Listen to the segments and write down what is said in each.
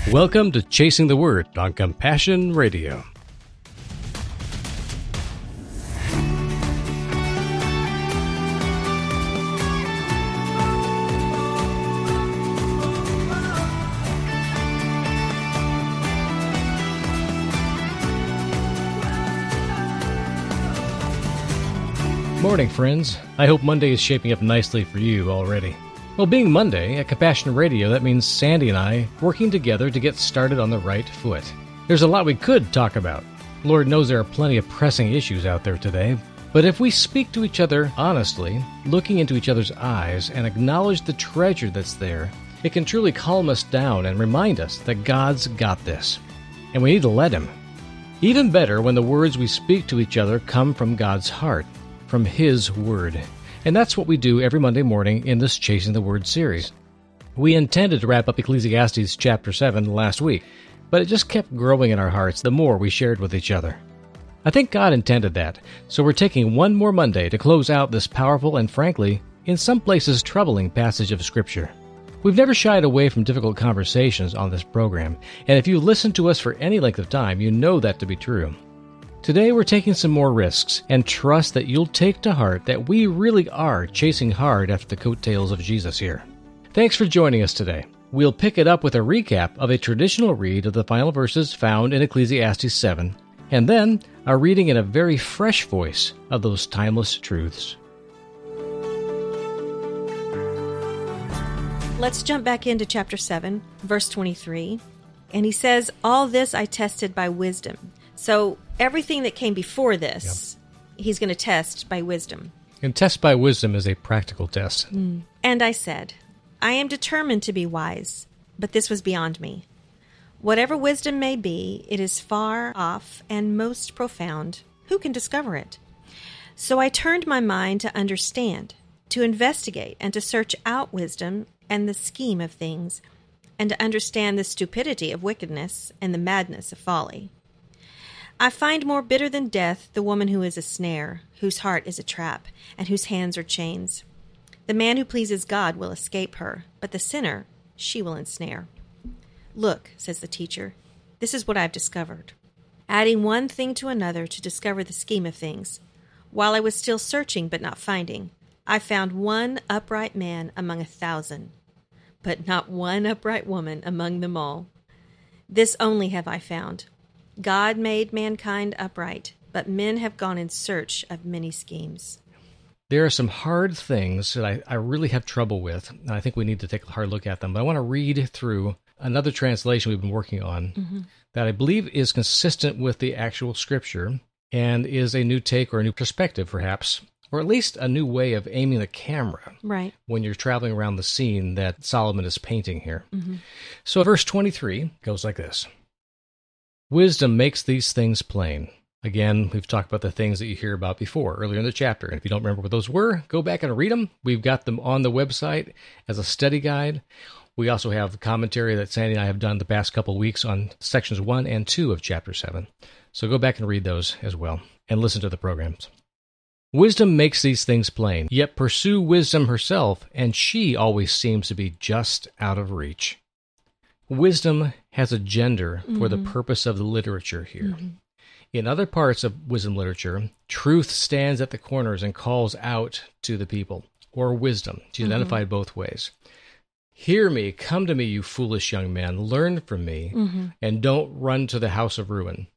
Welcome to Chasing the Word on Compassion Radio. Morning, friends. I hope Monday is shaping up nicely for you already. Well, being Monday at Compassion Radio, that means Sandy and I working together to get started on the right foot. There's a lot we could talk about. Lord knows there are plenty of pressing issues out there today. But if we speak to each other honestly, looking into each other's eyes, and acknowledge the treasure that's there, it can truly calm us down and remind us that God's got this. And we need to let Him. Even better when the words we speak to each other come from God's heart, from His Word. And that's what we do every Monday morning in this Chasing the Word series. We intended to wrap up Ecclesiastes chapter 7 last week, but it just kept growing in our hearts the more we shared with each other. I think God intended that, so we're taking one more Monday to close out this powerful and, frankly, in some places troubling passage of Scripture. We've never shied away from difficult conversations on this program, and if you listen to us for any length of time, you know that to be true. Today we're taking some more risks and trust that you'll take to heart that we really are chasing hard after the coattails of Jesus here. Thanks for joining us today. We'll pick it up with a recap of a traditional read of the final verses found in Ecclesiastes 7, and then a reading in a very fresh voice of those timeless truths. Let's jump back into chapter 7, verse 23. And he says, "All this I tested by wisdom." So everything that came before this, he's going to test by wisdom. And test by wisdom is a practical test. And I said, "I am determined to be wise, but this was beyond me. Whatever wisdom may be, it is far off and most profound. Who can discover it?" So I turned my mind to understand, to investigate, and to search out wisdom and the scheme of things, and to understand the stupidity of wickedness and the madness of folly. I find more bitter than death the woman who is a snare, whose heart is a trap, and whose hands are chains. The man who pleases God will escape her, but the sinner she will ensnare. "Look," says the teacher, "this is what I've discovered." Adding one thing to another to discover the scheme of things. While I was still searching but not finding, I found one upright man among 1,000, but not one upright woman among them all. This only have I found. God made mankind upright, but men have gone in search of many schemes. There are some hard things that I really have trouble with, and I think we need to take a hard look at them. But I want to read through another translation we've been working on that I believe is consistent with the actual Scripture and is a new take or a new perspective, perhaps, or at least a new way of aiming the camera when you're traveling around the scene that Solomon is painting here. So verse 23 goes like this. "Wisdom makes these things plain." Again, we've talked about the things that you hear about before, earlier in the chapter. And if you don't remember what those were, go back and read them. We've got them on the website as a study guide. We also have the commentary that Sandy and I have done the past couple of weeks on sections 1 and 2 of chapter 7. So go back and read those as well, and listen to the programs. "Wisdom makes these things plain, yet pursue wisdom herself, and she always seems to be just out of reach." Wisdom has a gender for the purpose of the literature here. In other parts of wisdom literature, truth stands at the corners and calls out to the people, or wisdom. She's identified both ways. "Hear me, come to me, you foolish young man, learn from me, and don't run to the house of ruin."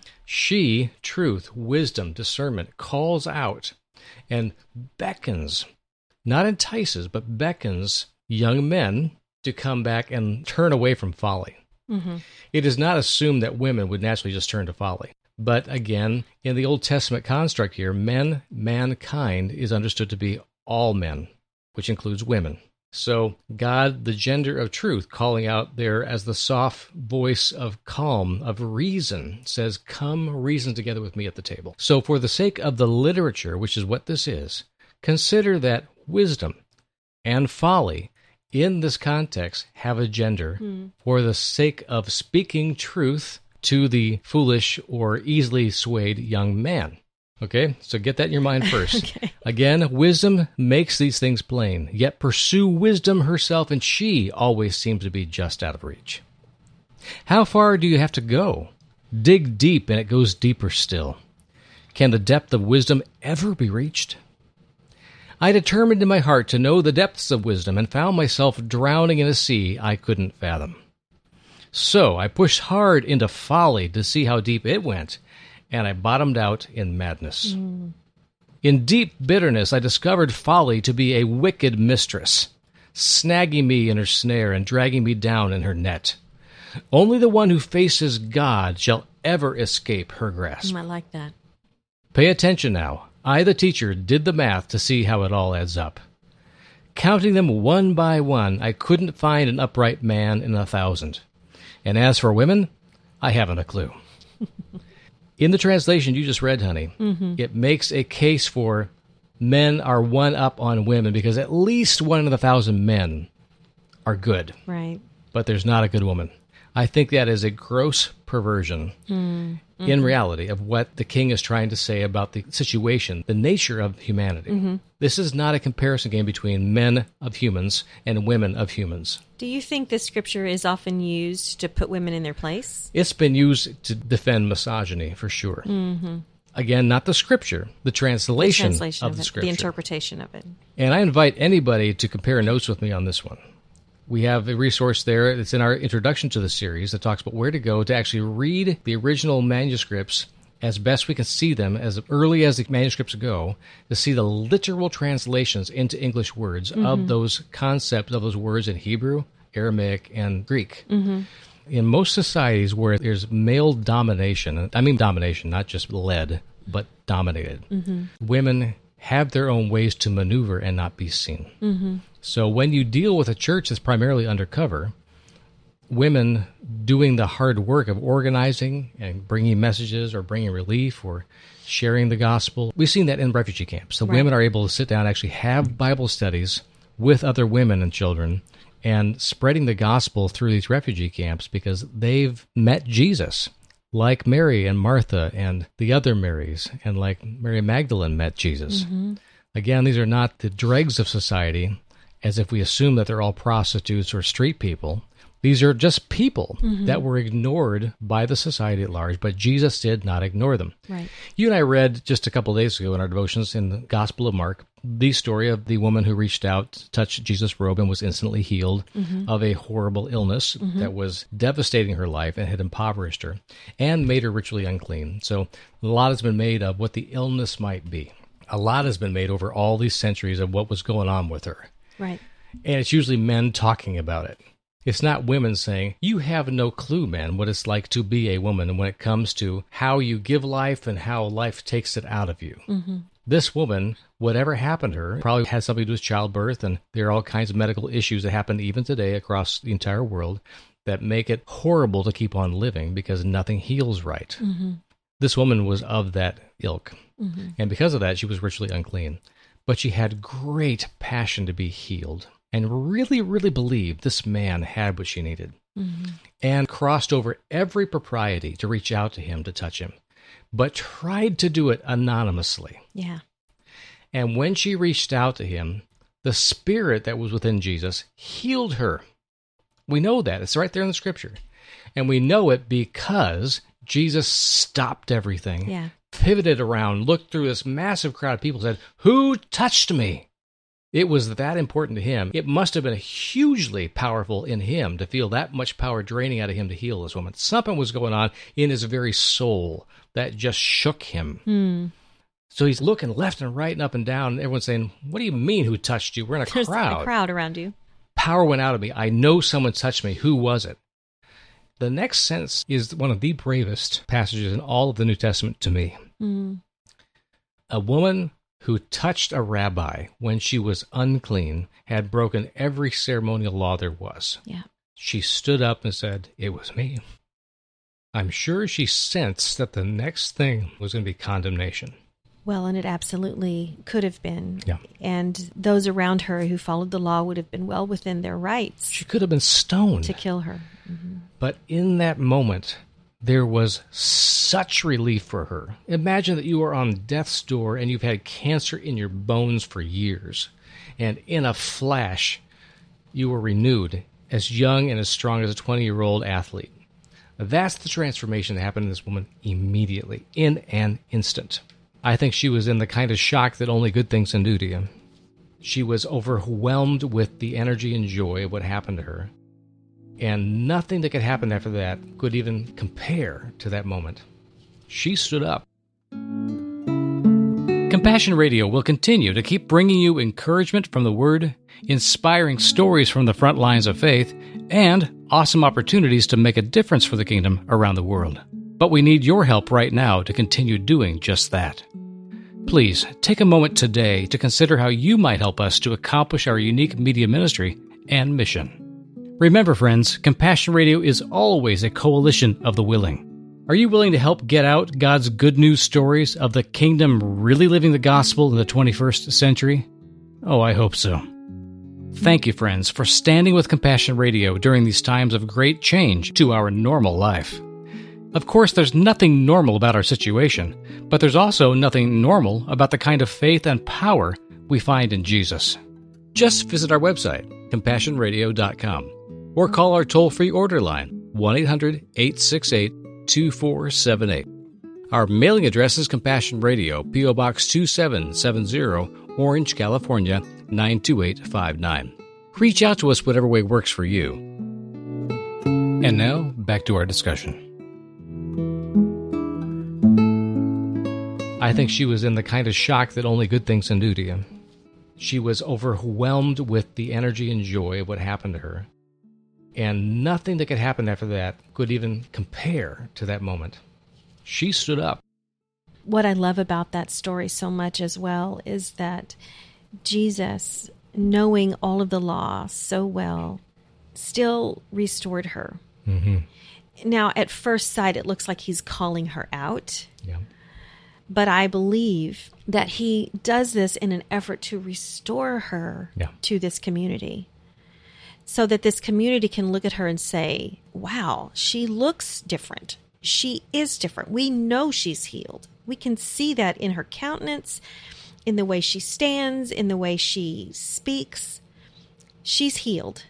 She, truth, wisdom, discernment, calls out and beckons, not entices, but beckons young men to come back and turn away from folly. It is not assumed that women would naturally just turn to folly. But again, in the Old Testament construct here, mankind is understood to be all men, which includes women. So God, the gender of truth, calling out there as the soft voice of calm, of reason, says, "Come reason together with me at the table." So for the sake of the literature, which is what this is, consider that wisdom and folly in this context have a gender for the sake of speaking truth to the foolish or easily swayed young man. Okay, so get that in your mind first. Okay. Again, wisdom makes these things plain, yet pursue wisdom herself, and she always seems to be just out of reach. How far do you have to go? Dig deep and it goes deeper still. Can the depth of wisdom ever be reached? I determined in my heart to know the depths of wisdom and found myself drowning in a sea I couldn't fathom. So I pushed hard into folly to see how deep it went, and I bottomed out in madness. In deep bitterness I discovered folly to be a wicked mistress, snagging me in her snare and dragging me down in her net. Only the one who faces God shall ever escape her grasp. I like that. Pay attention now. I, the teacher, did the math to see how it all adds up. Counting them one by one, I couldn't find an upright man in 1,000. And as for women, I haven't a clue. In the translation you just read, honey, it makes a case for men are one up on women because at least 1 in 1,000 men are good. Right. But there's not a good woman. I think that is a gross perversion in reality of what the king is trying to say about the situation, the nature of humanity. This is not a comparison game between men of humans and women of humans. Do you think this scripture is often used to put women in their place? It's been used to defend misogyny, for sure. Again, not the scripture, the translation of the scripture. The interpretation of it. And I invite anybody to compare notes with me on this one. We have a resource there that's in our introduction to the series that talks about where to go to actually read the original manuscripts as best we can see them, as early as the manuscripts go, to see the literal translations into English words of those concepts, of those words in Hebrew, Aramaic, and Greek. In most societies where there's male domination, I mean domination, not just led, but dominated, women have their own ways to maneuver and not be seen. So when you deal with a church that's primarily undercover, women doing the hard work of organizing and bringing messages or bringing relief or sharing the gospel, we've seen that in refugee camps. The women are able to sit down and actually have Bible studies with other women and children and spreading the gospel through these refugee camps because they've met Jesus, like Mary and Martha and the other Marys, and like Mary Magdalene met Jesus. Again, these are not the dregs of society, as if we assume that they're all prostitutes or street people. These are just people that were ignored by the society at large, but Jesus did not ignore them. Right. You and I read just a couple of days ago in our devotions in the Gospel of Mark the story of the woman who reached out to touch Jesus' robe and was instantly healed of a horrible illness that was devastating her life and had impoverished her and made her ritually unclean. So a lot has been made of what the illness might be. A lot has been made over all these centuries of what was going on with her. Right. And it's usually men talking about it. It's not women saying, you have no clue, man, what it's like to be a woman and when it comes to how you give life and how life takes it out of you. This woman, whatever happened to her, probably had something to do with childbirth, and there are all kinds of medical issues that happen even today across the entire world that make it horrible to keep on living because nothing heals right. This woman was of that ilk, and because of that, she was ritually unclean. But she had great passion to be healed and really, really believed this man had what she needed and crossed over every propriety to reach out to him to touch him, but tried to do it anonymously. Yeah. And when she reached out to him, the spirit that was within Jesus healed her. We know that. It's right there in the scripture. And we know it because Jesus stopped everything, pivoted around, looked through this massive crowd of people, said, "Who touched me?" It was that important to him. It must have been hugely powerful in him to feel that much power draining out of him to heal this woman. Something was going on in his very soul that just shook him. So he's looking left and right and up and down, and everyone's saying, "What do you mean, who touched you? We're in a There's crowd. a crowd around you." Power went out of me. I know someone touched me. Who was it? The next sentence is one of the bravest passages in all of the New Testament to me. A woman who touched a rabbi when she was unclean had broken every ceremonial law there was. Yeah. She stood up and said, "It was me." I'm sure she sensed that the next thing was going to be condemnation. Well, and it absolutely could have been. Yeah. And those around her who followed the law would have been well within their rights She could have been stoned. to kill her. But in that moment, there was such relief for her. Imagine that you are on death's door and you've had cancer in your bones for years. And in a flash, you were renewed as young and as strong as a 20-year-old athlete. That's the transformation that happened in this woman immediately, in an instant. I think she was in the kind of shock that only good things can do to you. She was overwhelmed with the energy and joy of what happened to her. And nothing that could happen after that could even compare to that moment. She stood up. Compassion Radio will continue to keep bringing you encouragement from the Word, inspiring stories from the front lines of faith, and awesome opportunities to make a difference for the kingdom around the world. But we need your help right now to continue doing just that. Please take a moment today to consider how you might help us to accomplish our unique media ministry and mission. Remember, friends, Compassion Radio is always a coalition of the willing. Are you willing to help get out God's good news stories of the kingdom really living the gospel in the 21st century? Oh, I hope so. Thank you, friends, for standing with Compassion Radio during these times of great change to our normal life. Of course, there's nothing normal about our situation, but there's also nothing normal about the kind of faith and power we find in Jesus. Just visit our website, CompassionRadio.com, or call our toll-free order line, 1-800-868-2478. Our mailing address is Compassion Radio, P.O. Box 2770, Orange, California, 92859. Reach out to us whatever way works for you. And now, back to our discussion. I think she was in the kind of shock that only good things can do to you. She was overwhelmed with the energy and joy of what happened to her. And nothing that could happen after that could even compare to that moment. She stood up. What I love about that story so much as well is that Jesus, knowing all of the law so well, still restored her. Mm-hmm. Now, at first sight, it looks like he's calling her out. Yeah. But I believe that he does this in an effort to restore her to this community, so that this community can look at her and say, wow, she looks different. She is different. We know she's healed. We can see that in her countenance, in the way she stands, in the way she speaks. She's healed.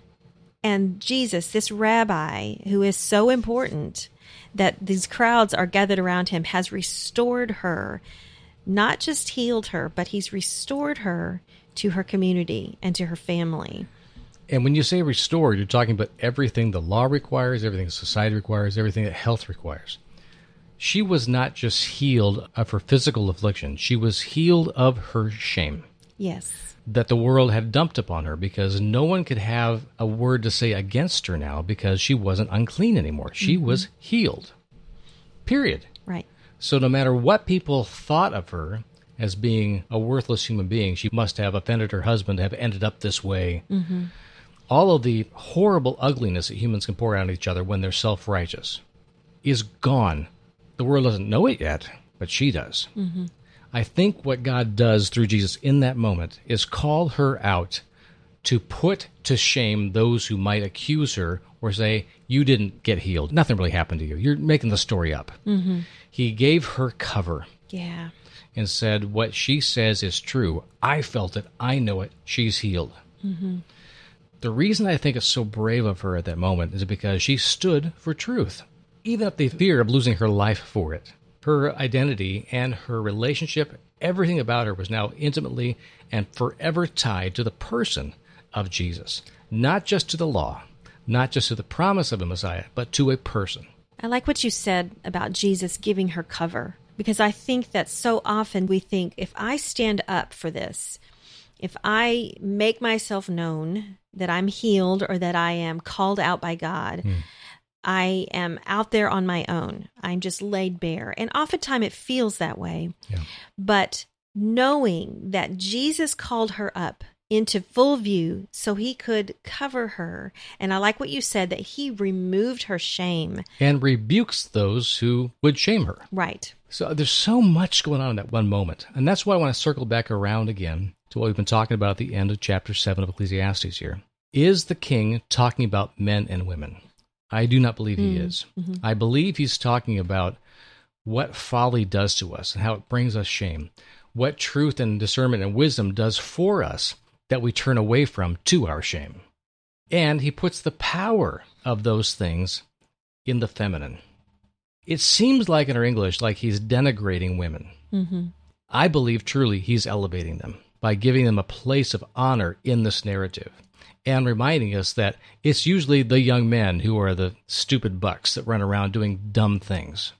And Jesus, this rabbi who is so important that these crowds are gathered around him, has restored her, not just healed her, but he's restored her to her community and to her family. And when you say restored, you're talking about everything the law requires, everything society requires, everything that health requires. She was not just healed of her physical affliction. She was healed of her shame. Yes. That the world had dumped upon her, because no one could have a word to say against her now because she wasn't unclean anymore. She was healed. Period. Right. So no matter what people thought of her as being a worthless human being, she must have offended her husband to have ended up this way. Mm-hmm. All of the horrible ugliness that humans can pour out on each other when they're self-righteous is gone. The world doesn't know it yet, but she does. Mm-hmm. I think what God does through Jesus in that moment is call her out to put to shame those who might accuse her or say, you didn't get healed. Nothing really happened to you. You're making the story up. Mm-hmm. He gave her cover. Yeah. And said, what she says is true. I felt it. I know it. She's healed. Mm-hmm. The reason I think it's so brave of her at that moment is because she stood for truth, even at the fear of losing her life for it. Her identity and her relationship, everything about her was now intimately and forever tied to the person of Jesus. Not just to the law, not just to the promise of a Messiah, but to a person. I like what you said about Jesus giving her cover, because I think that so often we think, if I stand up for this, if I make myself known that I'm healed or that I am called out by God, I am out there on my own. I'm just laid bare. And oftentimes it feels that way. Yeah. But knowing that Jesus called her up into full view so he could cover her. And I like what you said, that he removed her shame. And rebukes those who would shame her. Right. So there's so much going on in that one moment. And that's why I want to circle back around again to what we've been talking about at the end of chapter 7 of Ecclesiastes here. Is the king talking about men and women? I do not believe he is. Mm-hmm. I believe he's talking about what folly does to us and how it brings us shame, what truth and discernment and wisdom does for us that we turn away from to our shame. And he puts the power of those things in the feminine. It seems like in our English, like he's denigrating women. Mm-hmm. I believe truly he's elevating them by giving them a place of honor in this narrative and reminding us that it's usually the young men who are the stupid bucks that run around doing dumb things.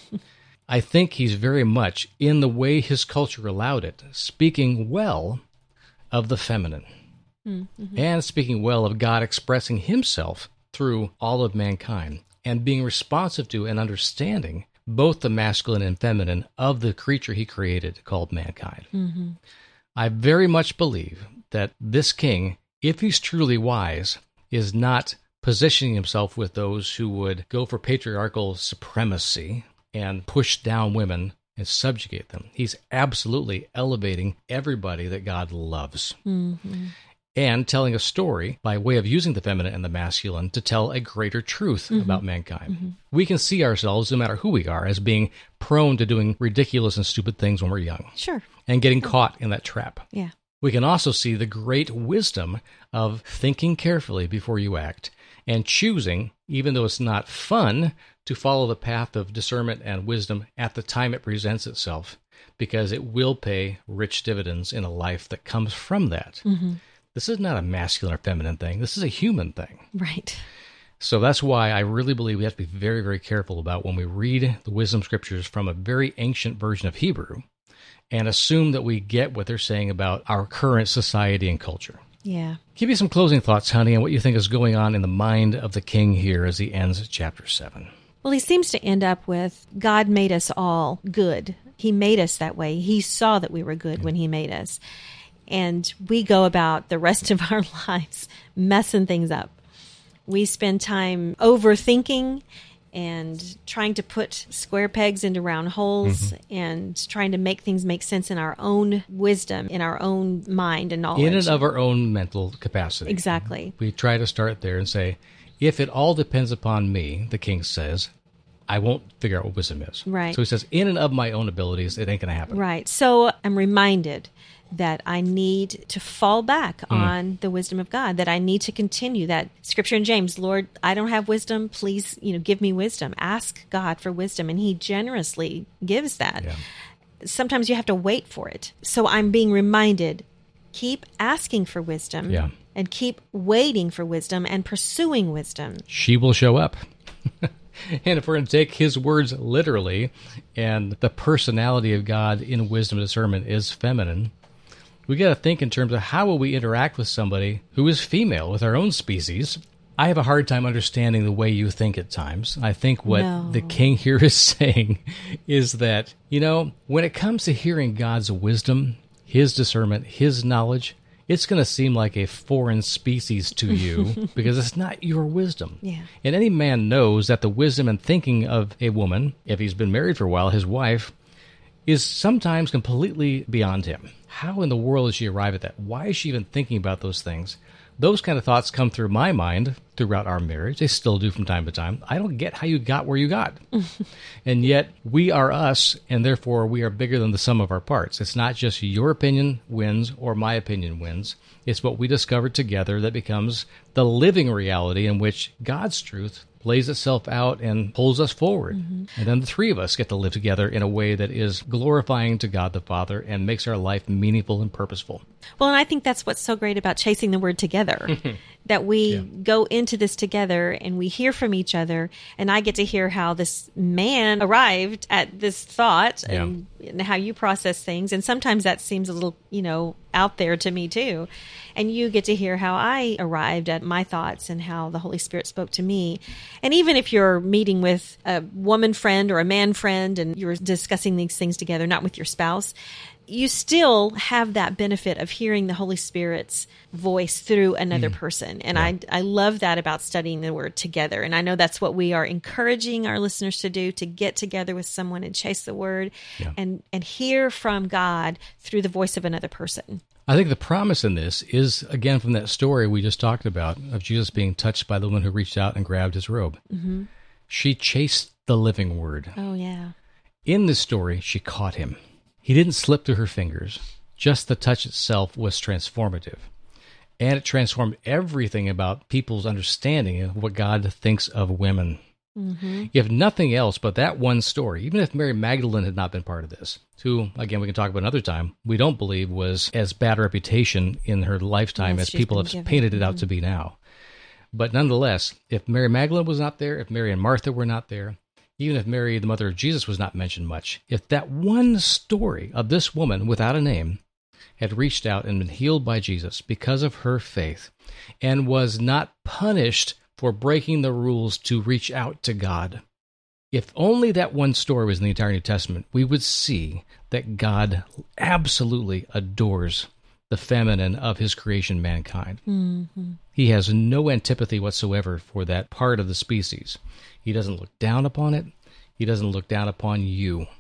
I think he's very much, in the way his culture allowed it, speaking well of the feminine. Mm-hmm. And speaking well of God expressing himself through all of mankind and being responsive to and understanding both the masculine and feminine of the creature he created called mankind. Mm-hmm. I very much believe that this king, if he's truly wise, is not positioning himself with those who would go for patriarchal supremacy and push down women and subjugate them. He's absolutely elevating everybody that God loves. Mm-hmm. And telling a story by way of using the feminine and the masculine to tell a greater truth about mankind. Mm-hmm. We can see ourselves, no matter who we are, as being prone to doing ridiculous and stupid things when we're young. Sure. And getting caught in that trap. Yeah. We can also see the great wisdom of thinking carefully before you act and choosing, even though it's not fun, to follow the path of discernment and wisdom at the time it presents itself, because it will pay rich dividends in a life that comes from that. Mm-hmm. This is not a masculine or feminine thing. This is a human thing. Right. So that's why I really believe we have to be very, very careful about when we read the wisdom scriptures from a very ancient version of Hebrew and assume that we get what they're saying about our current society and culture. Yeah. Give me some closing thoughts, honey, on what you think is going on in the mind of the king here as he ends chapter 7. Well, he seems to end up with, God made us all good. He made us that way. He saw that we were good when he made us. And we go about the rest of our lives messing things up. We spend time overthinking and trying to put square pegs into round holes and trying to make things make sense in our own wisdom, in our own mind and knowledge. In and of our own mental capacity. Exactly. We try to start there and say, if it all depends upon me, the king says, I won't figure out what wisdom is. Right. So he says, in and of my own abilities, it ain't going to happen. Right. So I'm reminded that I need to fall back on the wisdom of God, that I need to continue that scripture in James, Lord, I don't have wisdom. Please, give me wisdom. Ask God for wisdom. And he generously gives that. Yeah. Sometimes you have to wait for it. So I'm being reminded, keep asking for wisdom and keep waiting for wisdom and pursuing wisdom. She will show up. And if we're going to take his words literally, and the personality of God in wisdom and discernment is feminine, we got to think in terms of how will we interact with somebody who is female, with our own species. I have a hard time understanding the way you think at times. I think what the king here is saying is that, when it comes to hearing God's wisdom, his discernment, his knowledge, it's going to seem like a foreign species to you because it's not your wisdom. Yeah. And any man knows that the wisdom and thinking of a woman, if he's been married for a while, his wife, is sometimes completely beyond him. How in the world did she arrive at that? Why is she even thinking about those things? Those kind of thoughts come through my mind throughout our marriage. They still do from time to time. I don't get how you got where you got. And yet, we are us, and therefore we are bigger than the sum of our parts. It's not just your opinion wins or my opinion wins. It's what we discovered together that becomes the living reality in which God's truth plays itself out and pulls us forward. And then the three of us get to live together in a way that is glorifying to God the Father and makes our life meaningful and purposeful. Well, and I think that's what's so great about chasing the word together, that we go into this together and we hear from each other, and I get to hear how this man arrived at this thought and how you process things. And sometimes that seems a little, out there to me too. And you get to hear how I arrived at my thoughts and how the Holy Spirit spoke to me. And even if you're meeting with a woman friend or a man friend and you're discussing these things together, not with your spouse, you still have that benefit of hearing the Holy Spirit's voice through another person. And I love that about studying the Word together. And I know that's what we are encouraging our listeners to do, to get together with someone and chase the Word and hear from God through the voice of another person. I think the promise in this is, again, from that story we just talked about of Jesus being touched by the woman who reached out and grabbed his robe. Mm-hmm. She chased the living Word. Oh, yeah. In this story, she caught him. He didn't slip through her fingers. Just the touch itself was transformative. And it transformed everything about people's understanding of what God thinks of women. If nothing else but that one story, even if Mary Magdalene had not been part of this, who, again, we can talk about another time, we don't believe was as bad a reputation in her lifetime as people have painted it out to be now. But nonetheless, if Mary Magdalene was not there, if Mary and Martha were not there, even if Mary, the mother of Jesus, was not mentioned much, if that one story of this woman without a name had reached out and been healed by Jesus because of her faith and was not punished for breaking the rules to reach out to God, if only that one story was in the entire New Testament, we would see that God absolutely adores the feminine of his creation, mankind. He has no antipathy whatsoever for that part of the species. He doesn't look down upon it. He doesn't look down upon you.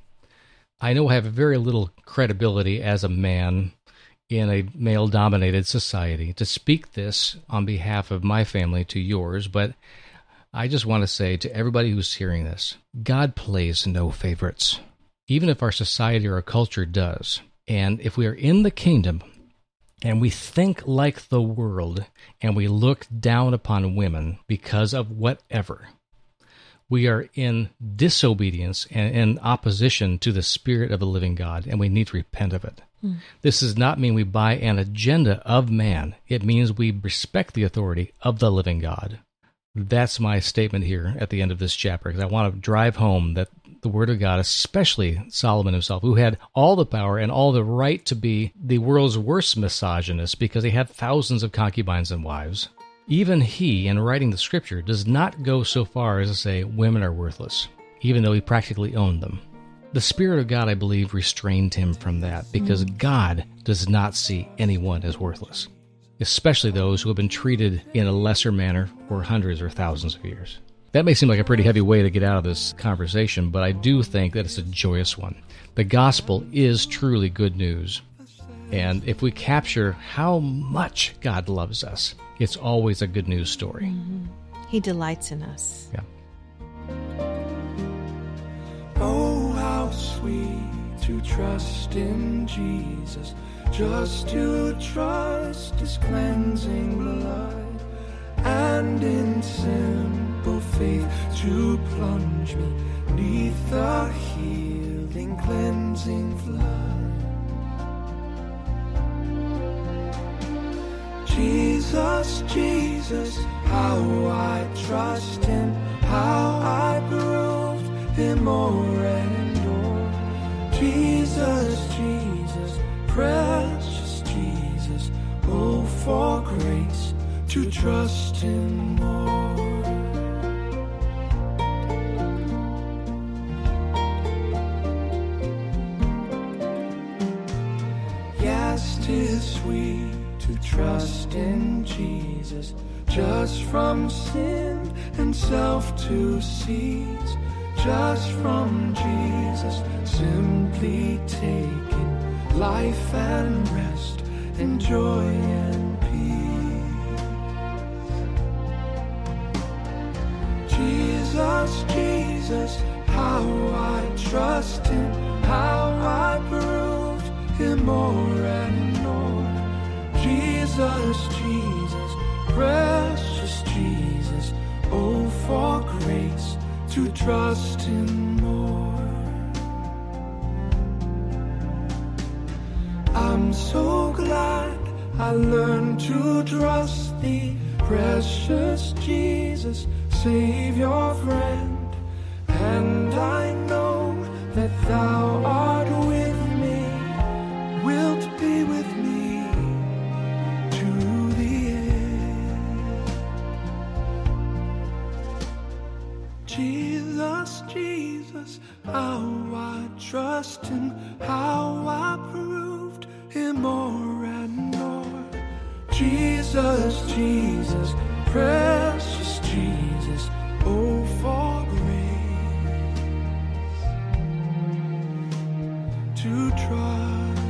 I know I have very little credibility as a man in a male-dominated society to speak this on behalf of my family to yours, but I just want to say to everybody who's hearing this, God plays no favorites, even if our society or our culture does. And if we are in the kingdom and we think like the world and we look down upon women because of whatever, we are in disobedience and in opposition to the Spirit of the living God, and we need to repent of it. This does not mean we buy an agenda of man. It means we respect the authority of the living God. That's my statement here at the end of this chapter, because I want to drive home that the Word of God, especially Solomon himself, who had all the power and all the right to be the world's worst misogynist because he had thousands of concubines and wives, even he, in writing the Scripture, does not go so far as to say women are worthless, even though he practically owned them. The Spirit of God, I believe, restrained him from that because God does not see anyone as worthless, especially those who have been treated in a lesser manner for hundreds or thousands of years. That may seem like a pretty heavy way to get out of this conversation, but I do think that it's a joyous one. The gospel is truly good news. And if we capture how much God loves us, it's always a good news story. He delights in us. Yeah. Oh, how sweet to trust in Jesus, just to trust his cleansing blood, and in simple faith to plunge me 'neath the healing cleansing flood. Jesus, Jesus, how I trust him, how I proved him o'er and o'er. Jesus, Jesus, precious Jesus, oh, for grace to trust him more. Yes, 'tis sweet to trust in Jesus, just from sin and self to cease, just from Jesus simply taking life and rest and joy and peace. Jesus, Jesus, how I trust him, how I proved him o'er and o'er. Jesus, Jesus, precious Jesus, oh, for grace to trust him more. I'm so glad I learned to trust thee, precious Jesus, Savior, friend, and I know that thou art with me, wilt be with me to the end. Jesus, Jesus, how I trust him, how I proved him o'er and o'er. Jesus, Jesus, precious Jesus, oh, for grace to trust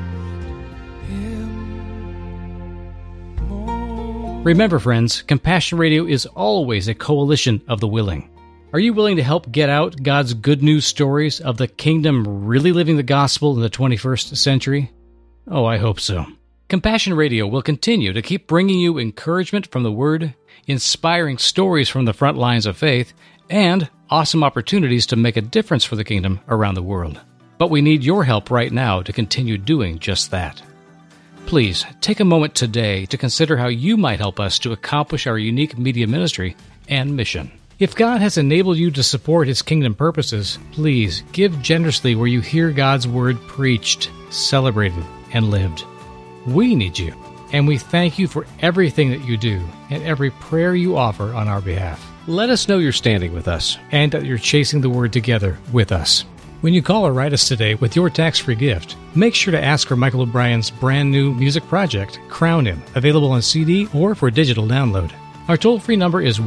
him more. Remember, friends, Compassion Radio is always a coalition of the willing. Are you willing to help get out God's good news stories of the kingdom really living the gospel in the 21st century? Oh, I hope so. Compassion Radio will continue to keep bringing you encouragement from the Word, inspiring stories from the front lines of faith, and awesome opportunities to make a difference for the kingdom around the world. But we need your help right now to continue doing just that. Please take a moment today to consider how you might help us to accomplish our unique media ministry and mission. If God has enabled you to support His kingdom purposes, please give generously where you hear God's Word preached, celebrated, and lived. We need you, and we thank you for everything that you do and every prayer you offer on our behalf. Let us know you're standing with us and that you're chasing the Word together with us. When you call or write us today with your tax-free gift, make sure to ask for Michael O'Brien's brand new music project, Crown Him, available on CD or for digital download. Our toll-free number is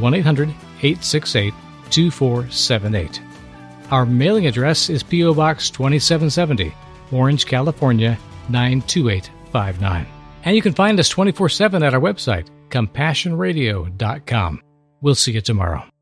1-800-868-2478. Our mailing address is P.O. Box 2770, Orange, California, 92859. And you can find us 24/7 at our website, CompassionRadio.com. We'll see you tomorrow.